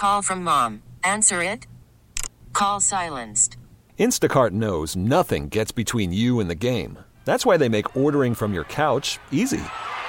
call from mom. Answer it. Call silenced. Instacart knows nothing gets between you and the game. That's why they make ordering from your couch easy.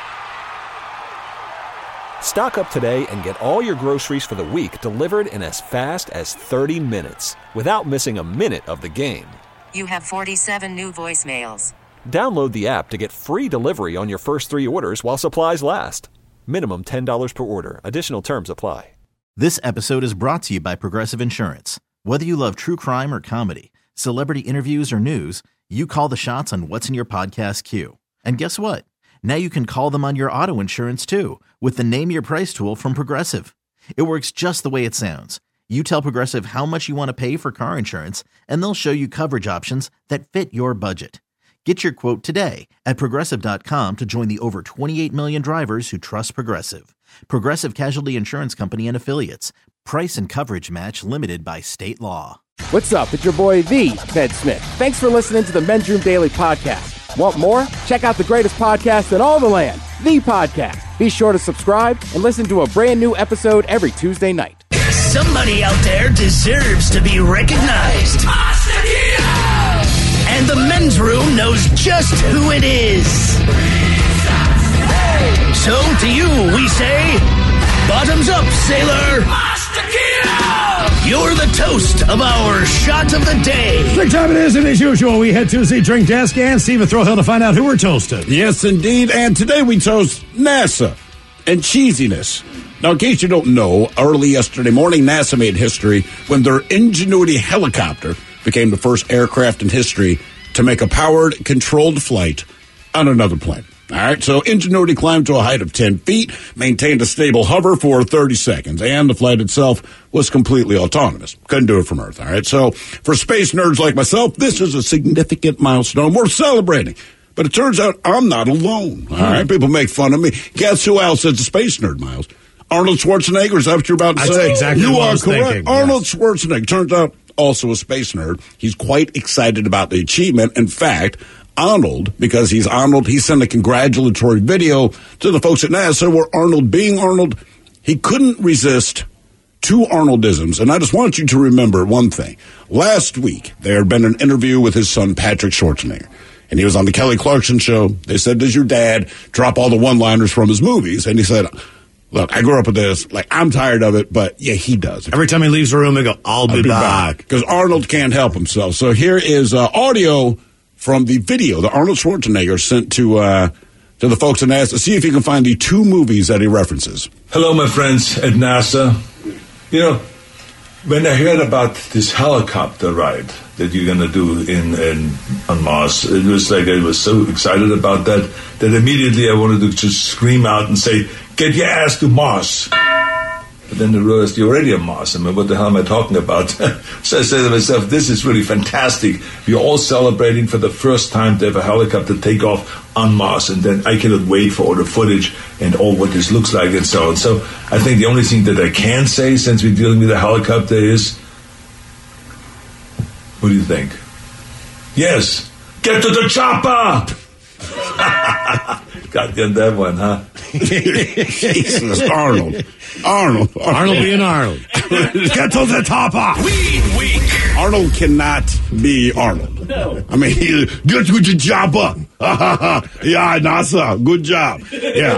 Stock up today and get all your groceries for the week delivered in as fast as 30 minutes without missing a minute of the game. You have 47 new voicemails. Download the app to get free delivery on your first 3 orders while supplies last. Minimum $10 per order. Additional terms apply. This episode is brought to you by Progressive Insurance. Whether you love true crime or comedy, celebrity interviews or news, you call the shots on what's in your podcast queue. And guess what? Now you can call them on your auto insurance too with the Name Your Price tool from Progressive. It works just the way it sounds. You tell Progressive how much you want to pay for car insurance, and they'll show you coverage options that fit your budget. Get your quote today at Progressive.com to join the over 28 million drivers who trust Progressive. Progressive Casualty Insurance Company and Affiliates. Price and coverage match limited by state law. What's up? It's your boy, The Ted Smith. Thanks for listening to the Men's Room Daily Podcast. Want more? Check out the greatest podcast in all the land, The Podcast. Be sure to subscribe and listen to a brand new episode every Tuesday night. Somebody out there deserves to be recognized. And the Men's Room knows just who it is. So to you, we say, bottoms up, sailor. You're the toast of our shot of the day. Drink time it is, and as usual, we head to the drink desk and Stephen Throwhill to find out who we're toasting. Yes, indeed, and today we toast NASA and cheesiness. Now, in case you don't know, early yesterday morning, NASA made history when their Ingenuity helicopter became the first aircraft in history to make a powered, controlled flight on another planet. All right, so Ingenuity climbed to a height of 10 feet, maintained a stable hover for 30 seconds, and the flight itself was completely autonomous. Couldn't do it from Earth, all right? So for space nerds like myself, this is a significant milestone worth celebrating. But it turns out I'm not alone, all right? People make fun of me. Guess who else is a space nerd, Miles? Arnold Schwarzenegger, is that what you're about to say? That's exactly what I was correct. thinking. Arnold Schwarzenegger, turns out, also a space nerd. He's quite excited about the achievement. In fact, Arnold, because he's Arnold, he sent a congratulatory video to the folks at NASA where Arnold, being Arnold, he couldn't resist 2 Arnoldisms. And I just want you to remember one thing. Last week, there had been an interview with his son, Patrick Schwarzenegger. And he was on the Kelly Clarkson show. They said, does your dad drop all the one-liners from his movies? And he said, look, I grew up with this. Like, I'm tired of it, but yeah, he does. Every time he leaves the room, they go, I'll be back. Because Arnold can't help himself. So here is audio from the video that Arnold Schwarzenegger sent to the folks at NASA. See if you can find the 2 movies that he references. Hello, my friends at NASA. You know, when I heard about this helicopter ride that you're going to do on Mars, it was like I was so excited about that immediately I wanted to just scream out and say, get your ass to Mars. But then I realized you're already on Mars. I mean, what the hell am I talking about? So I said to myself, this is really fantastic. We're all celebrating for the first time to have a helicopter take off on Mars. And then I cannot wait for all the footage and all what this looks like and so on. So I think the only thing that I can say, since we're dealing with a helicopter, is, what do you think? Yes. Get to the chopper! Got that one, huh? Jesus, Arnold being Arnold. Get to the topper. Week. Arnold cannot be Arnold. No. I mean, get to the chopper. Yeah, NASA, good job. Yeah.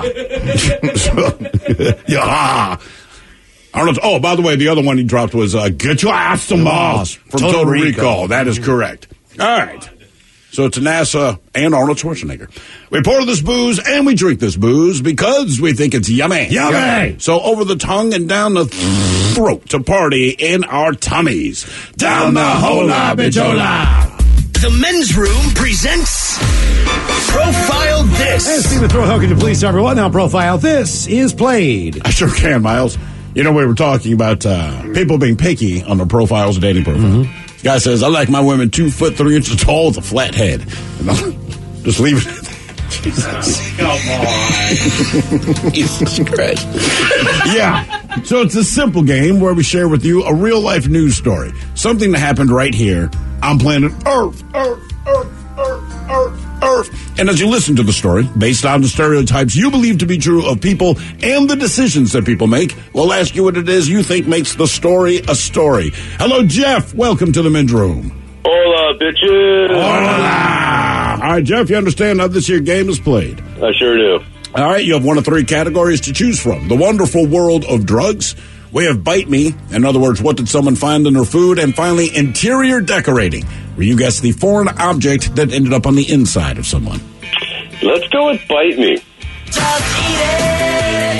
Yeah. Arnold. Oh, by the way, the other one he dropped was get your ass to Mars from Total Recall. That is correct. All right. So to NASA and Arnold Schwarzenegger. We pour this booze and we drink this booze because we think it's yummy. Yummy! So over the tongue and down the throat to party in our tummies. Down the hola bijola. The Men's Room presents Profile This. And Stephen Throwhill, can you please tell everyone how Profile This is played? I sure can, Miles. You know, we were talking about people being picky on their profiles, dating profiles. Mm-hmm. Guy says, I like my women 2 foot 3 inches tall with a flat head. And I'll just leave it. Jesus. Come on. Jesus Christ. Yeah. So it's a simple game where we share with you a real life news story. Something that happened right here on planet Earth. turf. And as you listen to the story, based on the stereotypes you believe to be true of people and the decisions that people make, we'll ask you what it is you think makes the story a story. Hello, Jeff. Welcome to the men's room. Hola, bitches. Hola. All right, Jeff, you understand how this here game is played? I sure do. All right, you have one of three categories to choose from. The wonderful world of drugs. We have Bite Me. In other words, what did someone find in their food? And finally, interior decorating, where you guess the foreign object that ended up on the inside of someone. Let's go with Bite Me. Just eat it.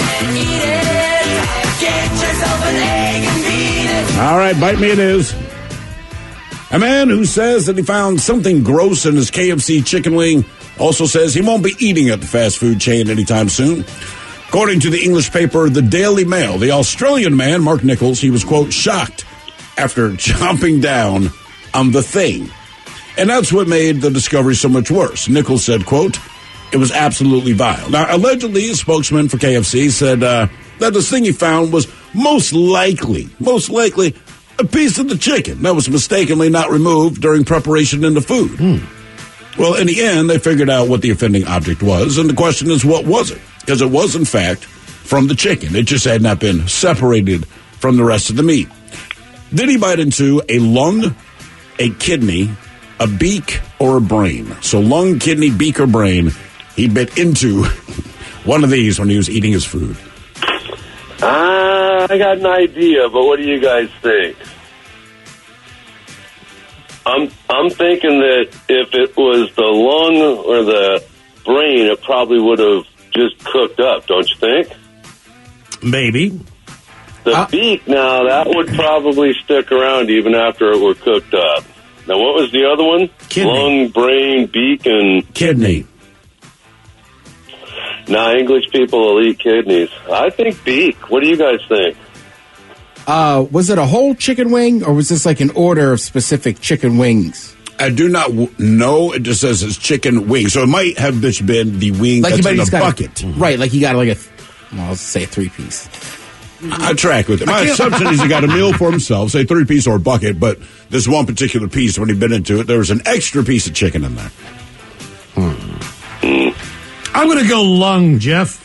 Get yourself an egg and beat it. All right, Bite Me it is. A man who says that he found something gross in his KFC chicken wing also says he won't be eating at the fast food chain anytime soon. According to the English paper The Daily Mail, the Australian man, Mark Nichols, he was, quote, shocked after chomping down on the thing. And that's what made the discovery so much worse. Nichols said, quote, it was absolutely vile. Now, allegedly, a spokesman for KFC said that this thing he found was most likely, a piece of the chicken that was mistakenly not removed during preparation in the food. Well, in the end, they figured out what the offending object was, and the question is, what was it? Because it was, in fact, from the chicken. It just had not been separated from the rest of the meat. Did he bite into a lung, a kidney, a beak, or a brain? So lung, kidney, beak, or brain, he bit into one of these when he was eating his food. I got an idea, but what do you guys think? I'm thinking that if it was the lung or the brain, it probably would have just cooked up, don't you think? Maybe. The beak, now, that would probably stick around even after it were cooked up. Now, what was the other one? Kidney. Lung, brain, beak, and... Kidney. Now, English people will eat kidneys. I think beak. What do you guys think? Was it a whole chicken wing, or was this like an order of specific chicken wings? I do not know. It just says it's chicken wing. So it might have just been the wing Like that's in a bucket. Right, like he got like let's say a 3-piece. I track with it. My assumption is he got a meal for himself, say 3-piece or a bucket, but this one particular piece, when he bit into it, there was an extra piece of chicken in there. I'm going to go lung, Jeff.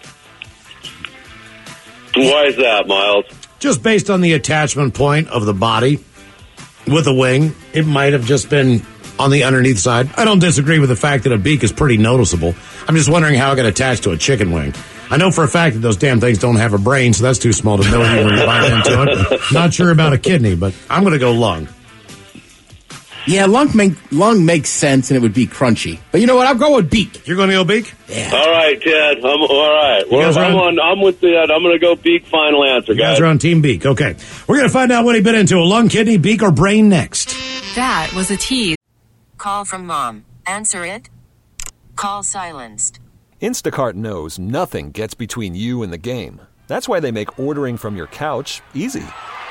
Why is that, Miles? Just based on the attachment point of the body with a wing, it might have just been on the underneath side. I don't disagree with the fact that a beak is pretty noticeable. I'm just wondering how it got attached to a chicken wing. I know for a fact that those damn things don't have a brain, so that's too small to know when you bite into it. Not sure about a kidney, but I'm going to go lung. Yeah, lung makes sense, and it would be crunchy. But you know what? I'll go with beak. You're going to go beak? Yeah. All right, Ted. I'm all right. I'm with Ted. I'm going to go beak. Final answer, guys. You guys are on Team Beak. Okay. We're going to find out what he bit into, a lung, kidney, beak, or brain next. That was a tease. Call from mom. Answer it. Call silenced. Instacart knows nothing gets between you and the game. That's why they make ordering from your couch easy.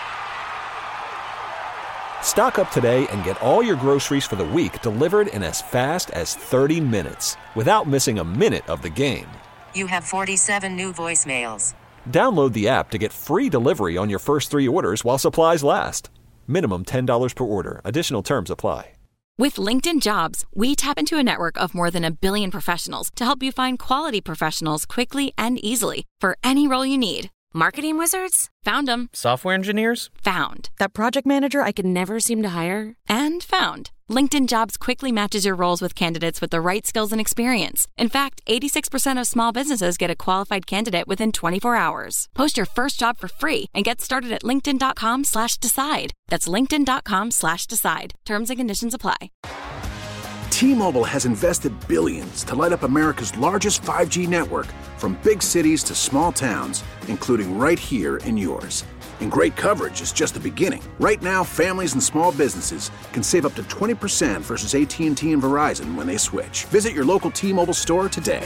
Stock up today and get all your groceries for the week delivered in as fast as 30 minutes without missing a minute of the game. You have 47 new voicemails. Download the app to get free delivery on your first 3 orders while supplies last. Minimum $10 per order. Additional terms apply. With LinkedIn Jobs, we tap into a network of more than 1 billion professionals to help you find quality professionals quickly and easily for any role you need. Marketing wizards? Found them. Software engineers? Found. That project manager I could never seem to hire? And found. LinkedIn Jobs quickly matches your roles with candidates with the right skills and experience. In fact, 86% of small businesses get a qualified candidate within 24 hours. Post your first job for free and get started at linkedin.com/decide. That's linkedin.com/decide. Terms and conditions apply. T-Mobile has invested billions to light up America's largest 5G network, from big cities to small towns, including right here in yours. And great coverage is just the beginning. Right now, families and small businesses can save up to 20% versus AT&T and Verizon when they switch. Visit your local T-Mobile store today.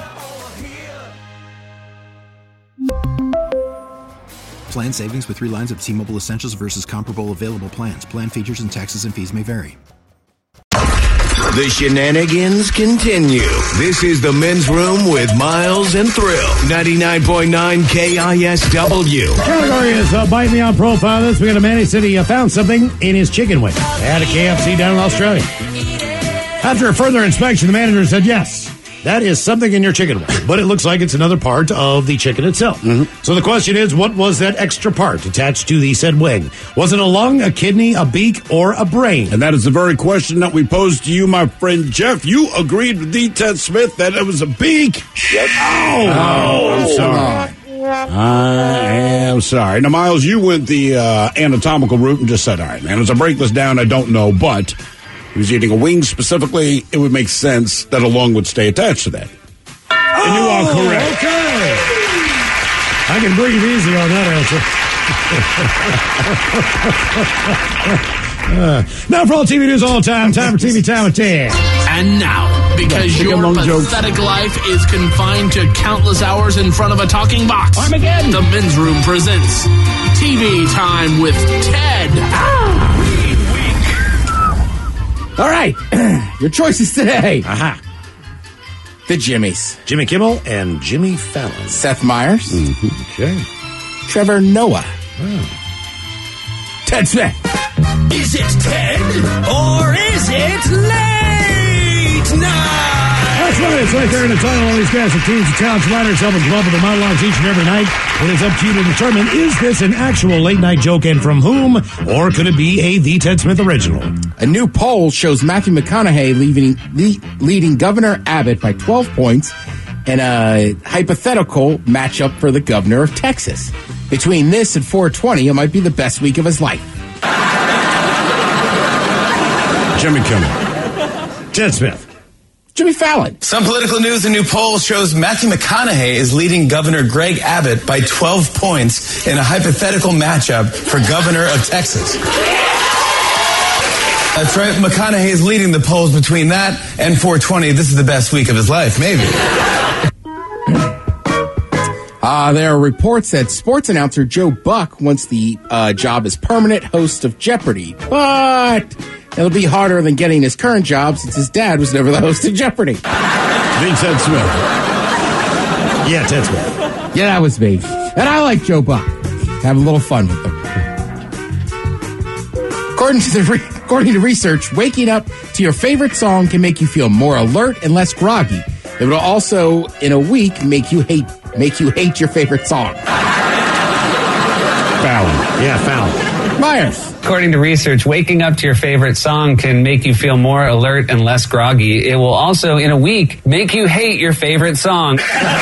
Plan savings with 3 lines of T-Mobile Essentials versus comparable available plans. Plan features and taxes and fees may vary. The shenanigans continue. This is the Men's Room with Miles and Thrill. 99.9 KISW. Category is Bite Me on Profile. This week in Manny City found something in his chicken wing. They had a KFC down in Australia. After a further inspection, the manager said, yes, that is something in your chicken wing, but it looks like it's another part of the chicken itself. So the question is, what was that extra part attached to the said wing? Was it a lung, a kidney, a beak, or a brain? And that is the very question that we posed to you, my friend Jeff. You agreed with D. Ted Smith that it was a beak. Yes. I'm sorry. I am sorry. Now, Miles, you went the anatomical route and just said, all right, man, as I break this down, I don't know, but he was eating a wing specifically. It would make sense that a lung would stay attached to that. And you are correct. Okay. I can breathe easy on that answer. Now for all TV news all the time for TV Time at 10. And now, because your pathetic life is confined to countless hours in front of a talking box, Armageddon. The Men's Room presents TV Time with Ted. All right. Your choices today. The Jimmies. Jimmy Kimmel and Jimmy Fallon. Seth Meyers. Okay. Trevor Noah. Ted Smith. Is it Ted or is it late night? That's right. It's right there in the title. All these guys are teams of talents, writers, helping come up with the monologues each and every night. And it's up to you to determine, is this an actual late night joke and from whom? Or could it be a The Ted Smith original? A new poll shows Matthew McConaughey leading Governor Abbott by 12 points in a hypothetical matchup for the governor of Texas. Between this and 420, it might be the best week of his life. Jimmy Kimmel. Ted Smith. Jimmy Fallon. Some political news, a new poll shows Matthew McConaughey is leading Governor Greg Abbott by 12 points in a hypothetical matchup for governor of Texas. That's right, McConaughey is leading the polls between that and 420. This is the best week of his life, maybe. There are reports that sports announcer Joe Buck wants the job as permanent host of Jeopardy, but it'll be harder than getting his current job since his dad was never the host of Jeopardy. Ted Smith. Yeah, Ted Smith. Yeah, that was me. And I like Joe Buck. Have a little fun with him. According to research, waking up to your favorite song can make you feel more alert and less groggy. It will also, in a week, make you hate your favorite song. Fallon. Yeah, Fallon. Myers. According to research, waking up to your favorite song can make you feel more alert and less groggy. It will also, in a week, make you hate your favorite song.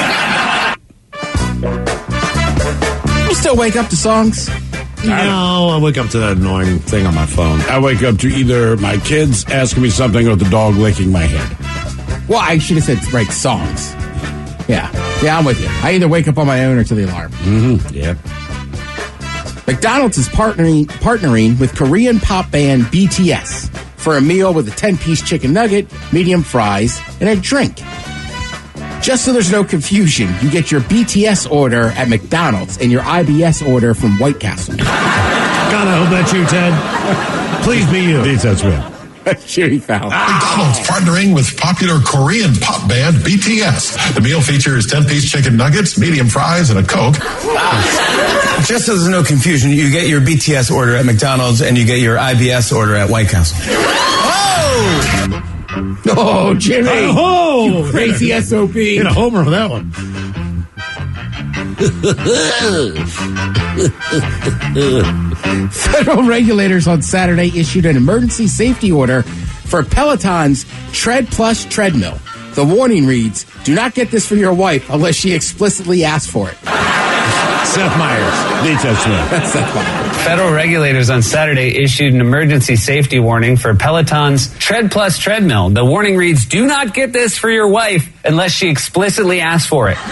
You still wake up to songs? No, I wake up to that annoying thing on my phone. I wake up to either my kids asking me something or the dog licking my head. Well, I should have said, right, songs. Yeah, I'm with you. I either wake up on my own or to the alarm. Yeah. McDonald's is partnering with Korean pop band BTS for a meal with a 10-piece chicken nugget, medium fries, and a drink. Just so there's no confusion, you get your BTS order at McDonald's and your IBS order from White Castle. God, I hope that's you, Ted. Please be you. That's right. Jimmy Fallon. McDonald's partnering with popular Korean pop band BTS. The meal features 10-piece chicken nuggets, medium fries, and a Coke. Just so there's no confusion, you get your BTS order at McDonald's and you get your IBS order at White Castle. Oh, Jimmy. Oh, you crazy SOB. Hit a homer with that one. Federal regulators on Saturday issued an emergency safety order for Peloton's Tread Plus treadmill. The warning reads, do not get this for your wife unless she explicitly asks for it. Seth Meyers. Ted Smith. Seth Meyers. Federal regulators on Saturday issued an emergency safety warning for Peloton's Tread Plus treadmill. The warning reads, do not get this for your wife unless she explicitly asks for it.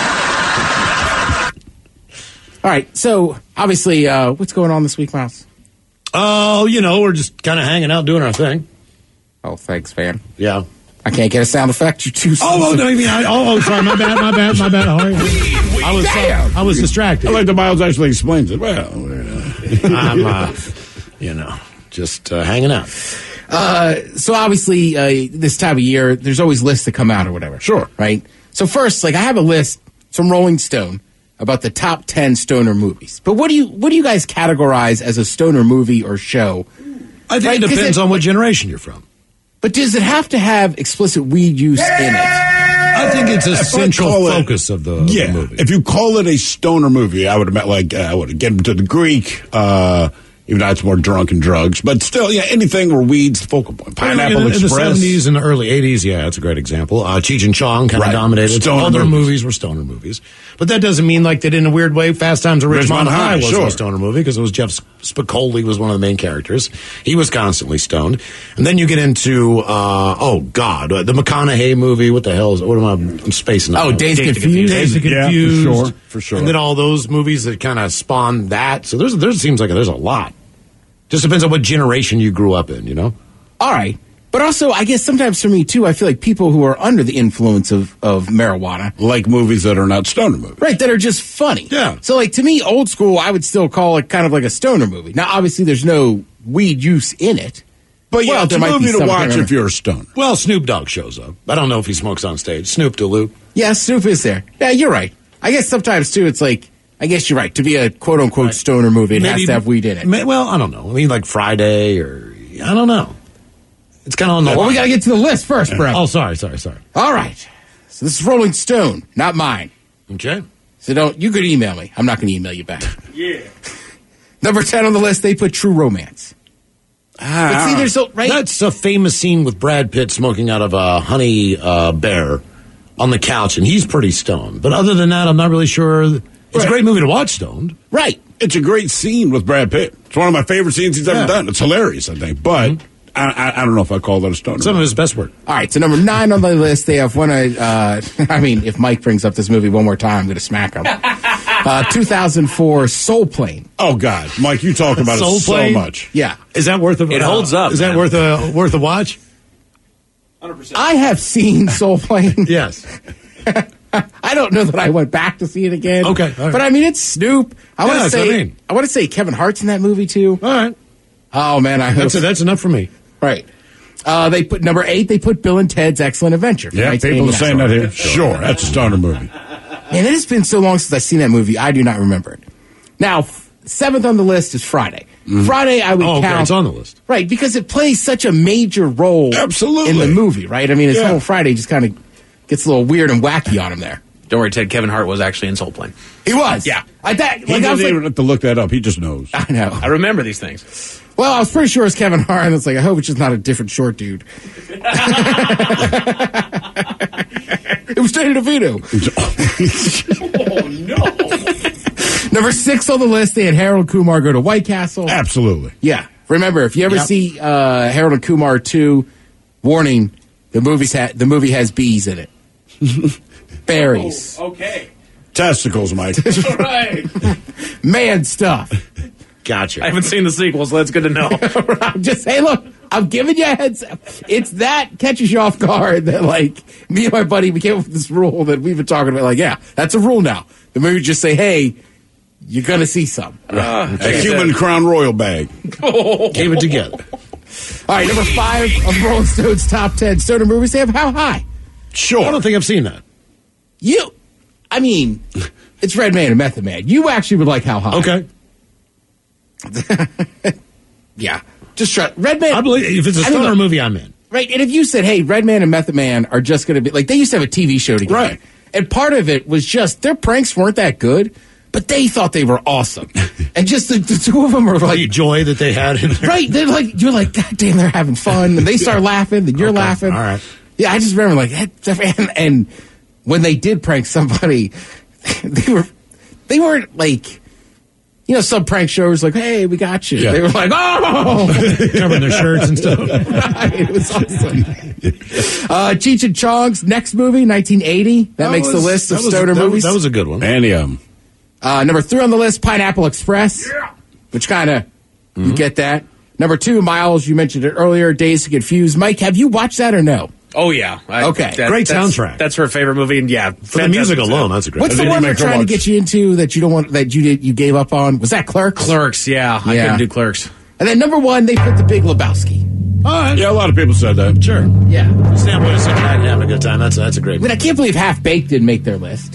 All right, so obviously, what's going on this week, Miles? Oh, we're just kind of hanging out doing our thing. Oh, thanks, fan. Yeah. I can't get a sound effect. You're too slow. Oh, no, you mean, sorry, my bad. How are you? I was distracted. I like the Miles actually explains it. Well, I'm, just hanging out. So obviously, this time of year, there's always lists that come out or whatever. Sure. Right? So first, I have a list from Rolling Stone about the top 10 stoner movies. But what do you guys categorize as a stoner movie or show? I think it depends on what generation you're from. But does it have to have explicit weed use in it? I think it's a central focus of the movie. If you call it a stoner movie, I would have meant I would get into the Greek, even though it's more drunk and drugs. But still, anything where weed's the focal point. Pineapple Express. In the 70s and the early 80s, that's a great example. Cheech and Chong kind of dominated. All their movies were stoner movies. But that doesn't mean that in a weird way, Fast Times at Ridgemont High was a stoner movie, because it was Jeff Spicoli was one of the main characters. He was constantly stoned. And then you get into, the McConaughey movie. What the hell I'm spacing out. Oh, Dazed and Confused. Dazed and Confused. Yeah, for sure. And then all those movies that kind of spawned that. So there seems like there's a lot. Just depends on what generation you grew up in, All right. But also, I guess sometimes for me, too, I feel like people who are under the influence of marijuana. Like movies that are not stoner movies. Right, that are just funny. Yeah. So, to me, Old School, I would still call it kind of like a stoner movie. Now, obviously, there's no weed use in it. But it's a movie to watch if you're a stoner. Well, Snoop Dogg shows up. I don't know if he smokes on stage. Snoop Dogg. Yeah, Snoop is there. Yeah, you're right. I guess sometimes, too, it's like, I guess you're right. To be a quote-unquote stoner movie, it has to have weed in it. Well, I don't know. I mean, like Friday or... I don't know. It's kind of on the line. Well, we got to get to the list first, bro. Oh, sorry. All right. So this is Rolling Stone, not mine. Okay. So you could email me. I'm not going to email you back. Yeah. Number 10 on the list, they put True Romance. But see, there's right? That's a famous scene with Brad Pitt smoking out of a honey bear on the couch, and he's pretty stoned. But other than that, I'm not really sure... It's a great movie to watch stoned. Right. It's a great scene with Brad Pitt. It's one of my favorite scenes he's ever done. It's hilarious, I think. But I don't know if I call that a stoner. Some of his best work. All right, so number 9 on the list, they have one. If Mike brings up this movie one more time, I'm going to smack him. 2004 Soul Plane. Oh, God. Mike, you talk about it so much. Yeah. Is that worth It holds up. Is that worth a watch? 100%. I have seen Soul Plane. Yes. I don't know that I went back to see it again. Okay, all right. But I mean, it's Snoop. I want to say Kevin Hart's in that movie too. All right. Oh man, that's enough for me. Right. They put number 8. They put Bill and Ted's Excellent Adventure. Yeah, people are saying that here. Sure, that's a stoner movie. Man, it has been so long since I've seen that movie. I do not remember it. Now, 7th on the list is Friday. Friday, I would count. It's on the list. Right, because it plays such a major role in the movie, right? I mean, his whole Friday just kind of gets a little weird and wacky on him there. Don't worry, Ted. Kevin Hart was actually in Soul Plane. He was? Yeah. He doesn't even have to look that up. He just knows. I know. I remember these things. Well, I was pretty sure it's Kevin Hart, and it's like, I hope it's just not a different short dude. It was Danny DeVito. Oh, no. Number 6 on the list, they had Harold and Kumar go to White Castle. Absolutely. Yeah. Remember, if you ever see Harold and Kumar 2, warning, the movie has bees in it. Berries. Oh, okay. Testicles, Mike. All right. Man stuff. Gotcha. I haven't seen the sequels, so that's good to know. Just hey, look, I'm giving you a heads up. It's that catches you off guard that, me and my buddy, we came up with this rule that we've been talking about. That's a rule now. The movie just say, hey, you're going to see some. A human Crown Royal bag. Keep it together. All right, number 5 of Rolling Stone's top 10 stoner movies. They have How High? Sure. I don't think I've seen that. It's Red Man and Method Man. You actually would like How High. Okay. Yeah. Just try. Red Man. I believe if it's a stoner movie, I'm in. Right. And if you said, hey, Red Man and Method Man are just going to be they used to have a TV show together. Right. And part of it was just their pranks weren't that good, but they thought they were awesome. And just the two of them are the joy that they had in there. Right. They're you're like, God damn, they're having fun. And they start laughing, then you're laughing. All right. Yeah, I just remember and when they did prank somebody, they weren't some prank shows hey, we got you. Yeah. They were like, oh! Covering their shirts and stuff. Right, it was awesome. Cheech and Chong's next movie, 1980. That makes the list of stoner movies. That was a good one. And number 3 on the list, Pineapple Express, which kind of, you get that. Number 2, Miles, you mentioned it earlier, Dazed and Confused. Mike, have you watched that or no? Oh, yeah. Okay. Great soundtrack. That's her favorite movie, and for the music alone, that's a great. What's the one they're trying to get you into that you don't want, that you gave up on? Was that Clerks? Clerks, yeah. I couldn't do Clerks. And then number 1, they put The Big Lebowski. All right. Yeah, a lot of people said that. Sure. Yeah. Standpoint of sitting back and having a good time. That's a great movie. I can't believe Half Baked didn't make their list.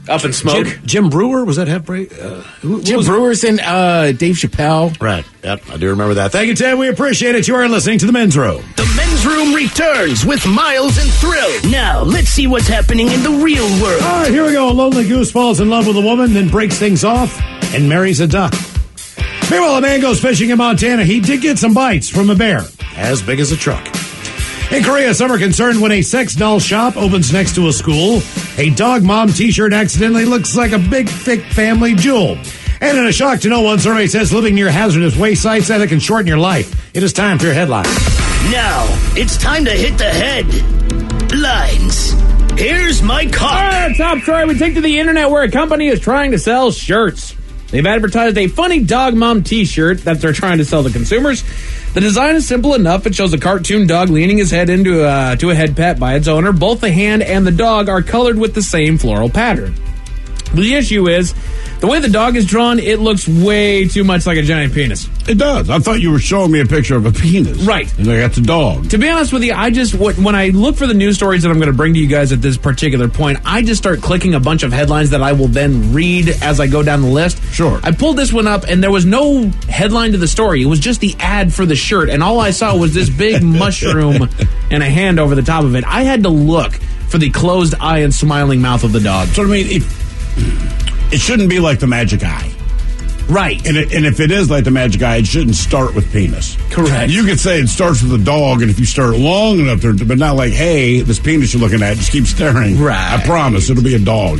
Up in smoke. Jim Brewer, was that Half-Break? Jim Brewer's in Dave Chappelle. Right. Yep, I do remember that. Thank you, Ted. We appreciate it. You are listening to The Men's Room. The Men's Room returns with Miles and Thrill. Now, let's see what's happening in the real world. All right, here we go. A lonely goose falls in love with a woman, then breaks things off and marries a duck. Meanwhile, a man goes fishing in Montana. He did get some bites from a bear as big as a truck. In Korea, some are concerned when a sex doll shop opens next to a school. A dog mom t-shirt accidentally looks like a big, thick family jewel. And in a shock to no one, survey says living near hazardous waste sites that can shorten your life. It is time for your headlines. Now, it's time to hit the headlines. Here's my cock. All right, top story. We take to the internet where a company is trying to sell shirts. They've advertised a funny dog mom t-shirt that they're trying to sell to consumers. The design is simple enough. It shows a cartoon dog leaning his head into to a head pet by its owner. Both the hand and the dog are colored with the same floral pattern. The issue is, the way the dog is drawn, it looks way too much like a giant penis. It does. I thought you were showing me a picture of a penis. Right. And I got the dog. To be honest with you, when I look for the news stories that I'm going to bring to you guys at this particular point, I just start clicking a bunch of headlines that I will then read as I go down the list. Sure. I pulled this one up, and there was no headline to the story. It was just the ad for the shirt, and all I saw was this big mushroom and a hand over the top of it. I had to look for the closed eye and smiling mouth of the dog. So, I mean, it shouldn't be like the magic eye. Right. And if it is like the magic eye, it shouldn't start with penis. Correct. You could say it starts with a dog, and if you start long enough there, but not like, hey, this penis you're looking at, just keep staring. Right. I promise, it'll be a dog.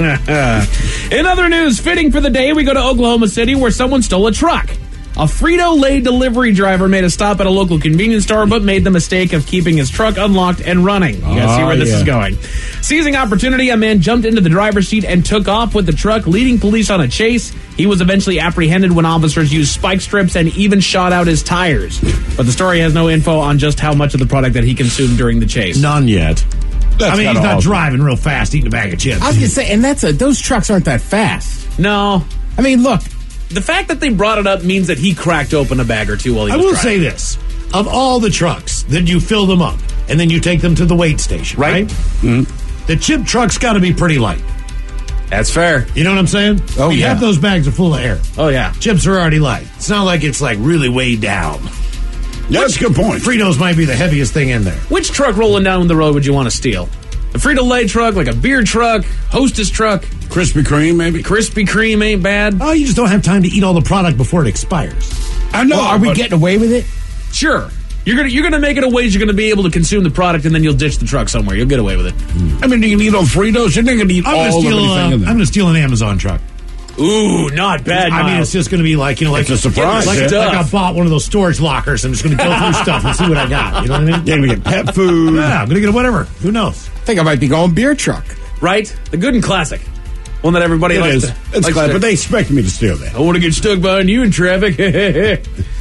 In other news, fitting for the day, we go to Oklahoma City where someone stole a truck. A Frito-Lay delivery driver made a stop at a local convenience store, but made the mistake of keeping his truck unlocked and running. You guys see where this is going. Seizing opportunity, a man jumped into the driver's seat and took off with the truck, leading police on a chase. He was eventually apprehended when officers used spike strips and even shot out his tires. But the story has no info on just how much of the product that he consumed during the chase. None yet. That's he's not driving real fast, eating a bag of chips. I was going to say, and those trucks aren't that fast. No. I mean, look. The fact that they brought it up means that he cracked open a bag or two while he was driving. Say this. Of all the trucks, that you fill them up, and then you take them to the weight station, right? Mm-hmm. The chip truck's got to be pretty light. That's fair. You know what I'm saying? Oh, yeah. Half those bags are full of air. Oh, yeah. Chips are already light. It's not like it's like really weighed down. Yeah, that's a good point. Fritos might be the heaviest thing in there. Which truck rolling down the road would you want to steal? A Frito-Lay truck, like a beer truck, Hostess truck. Krispy Kreme, maybe? Krispy Kreme ain't bad. Oh, you just don't have time to eat all the product before it expires. I know. Well, are we getting away with it? Sure. You're gonna make it a ways you're gonna be able to consume the product, and then you'll ditch the truck somewhere. You'll get away with it. I mean, you can eat on Fritos. You're not going to eat all of everything in there. I'm going to steal an Amazon truck. Ooh, not bad. I mean, it's just going to be like, like it's a surprise. Like I bought one of those storage lockers. I'm just going to go through stuff and see what I got. You know what I mean? You're going to get pet food. Yeah, I'm going to get whatever. Who knows? I think I might be going beer truck. Right? The good and classic. One that everybody likes. It's classic, but they expect me to steal that. I want to get stuck behind you in traffic. Hey,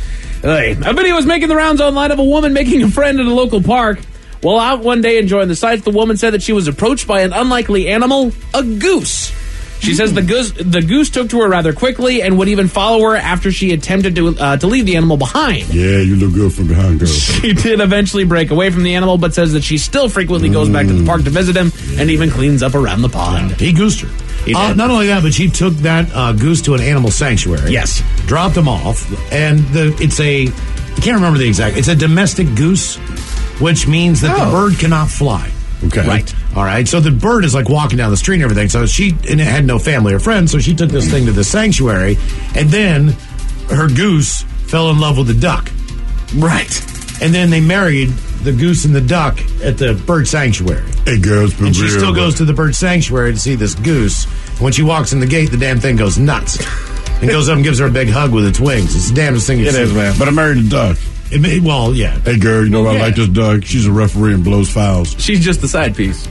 a video was making the rounds online of a woman making a friend in a local park. While out one day enjoying the sights, the woman said that she was approached by an unlikely animal, a goose. She says the goose took to her rather quickly and would even follow her after she attempted to leave the animal behind. Yeah, you look good from behind, girl. She did eventually break away from the animal, but says that she still frequently goes back to the park to visit him and even cleans up around the pond. He goosed her. Not only that, but she took that goose to an animal sanctuary. Yes. Dropped him off, and I can't remember the exact, it's a domestic goose, which means that the bird cannot fly. Okay. Right. All right. So the bird is like walking down the street and everything. So she had no family or friends, so she took this thing to the sanctuary, and then her goose fell in love with the duck. Right. And then they married the goose and the duck at the bird sanctuary. Hey, girls, and she still goes to the bird sanctuary to see this goose. When she walks in the gate, the damn thing goes nuts. And goes up and gives her a big hug with its wings. It's the damnest thing you've seen. It is, man. But I married a duck. Well, yeah. Hey, girl, you know I like this duck. She's a referee and blows fouls. She's just the side piece.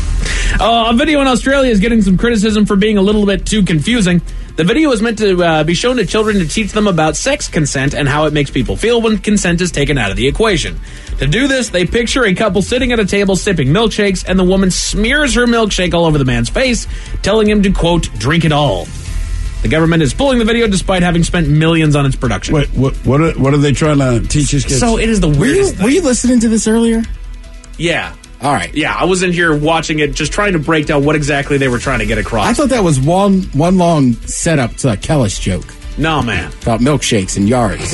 A video in Australia is getting some criticism for being a little bit too confusing. The video is meant to be shown to children to teach them about sex consent and how it makes people feel when consent is taken out of the equation. To do this, they picture a couple sitting at a table sipping milkshakes, and the woman smears her milkshake all over the man's face, telling him to, quote, drink it all. The government is pulling the video despite having spent millions on its production. Wait, what are they trying to teach his kids? So it is the weirdest thing. Were you listening to this earlier? Yeah. All right. Yeah, I was in here watching it, just trying to break down what exactly they were trying to get across. I thought that was one long setup to a Kellis joke. No, man. About milkshakes and yards.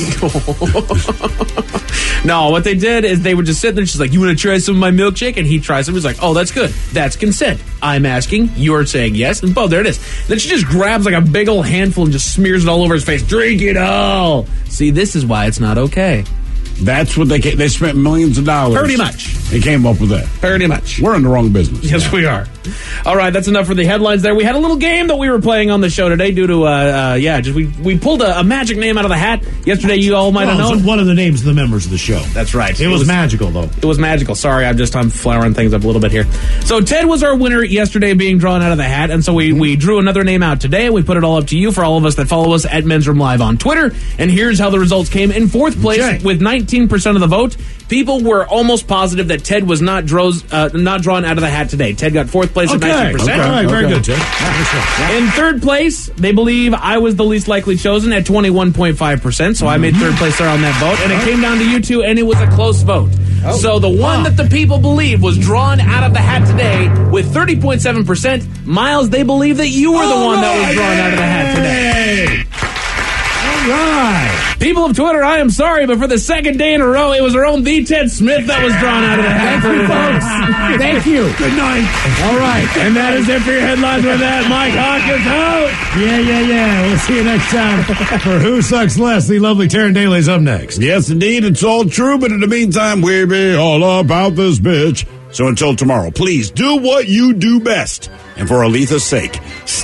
No, what they did is they would just sit there and she's like, you want to try some of my milkshake? And he tries some. He's like, oh, that's good. That's consent. I'm asking. You're saying yes. And boom, there it is. Then she just grabs like a big old handful and just smears it all over his face. Drink it all. See, this is why it's not okay. That's what they spent millions of dollars. Pretty much. They came up with that. Pretty much. We're in the wrong business. Yes, we are. All right, that's enough for the headlines there. We had a little game that we were playing on the show today due to, we pulled a magic name out of the hat. Yesterday, you all might have known. One of the names of the members of the show. That's right. It was magical, though. It was magical. Sorry, I'm flowering things up a little bit here. So Ted was our winner yesterday being drawn out of the hat, and so we drew another name out today. We put it all up to you for all of us that follow us at Men's Room Live on Twitter. And here's how the results came. In fourth place with 19% of the vote, people were almost positive that Ted was not drawn out of the hat today. Ted got fourth place at 19%. All right, very good, Ted. In third place, they believe I was the least likely chosen at 21.5%, so I made third place there on that vote, and it came down to you two, and it was a close vote. So the one that the people believe was drawn out of the hat today with 30.7%, Miles, they believe that you were the one that was drawn out of the hat today. Right. People of Twitter, I am sorry, but for the second day in a row, it was our own The Ted Smith that was drawn out of the hat. Thank you, folks. Thank you. Good night. All right, and that is it for your headlines with that. Mike Hawk is out. Yeah. We'll see you next time for Who Sucks Less. The lovely Taryn Daly's up next. Yes, indeed, it's all true, but in the meantime, we be all about this bitch. So until tomorrow, please do what you do best. And for Aletha's sake,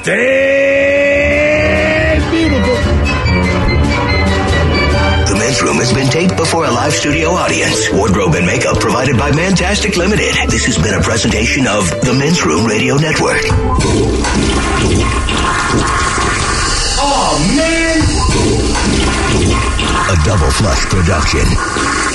stay beautiful. The Men's Room has been taped before a live studio audience. Wardrobe and makeup provided by Mantastic Limited. This has been a presentation of the Men's Room Radio Network. Oh, man! A Double Flush production.